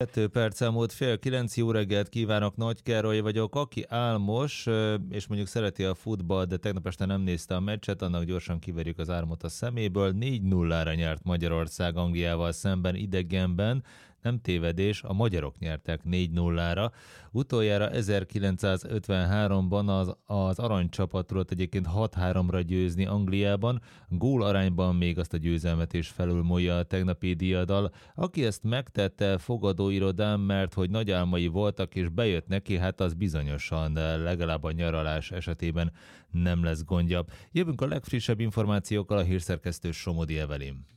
2 perc elmúlt fél 9, jó reggelt kívánok, Nagy Károly vagyok. Aki álmos, és mondjuk szereti a futball, de tegnap este nem nézte a meccset, annak gyorsan kiverjük az álmot a szeméből. 4-0-ra nyert Magyarország Angliával szemben idegenben. Nem tévedés, a magyarok nyertek 4-0-ra. Utoljára 1953-ban az aranycsapat tudott egyébként 6-3-ra győzni Angliában. Gól arányban még azt a győzelmet is felülmúlja a tegnapi diadal. Aki ezt megtette fogadóirodán, mert hogy nagy álmai voltak és bejött neki, hát az bizonyosan, de legalább a nyaralás esetében nem lesz gondja. Jövünk a legfrissebb információkkal, a hírszerkesztő Somodi Evelyn.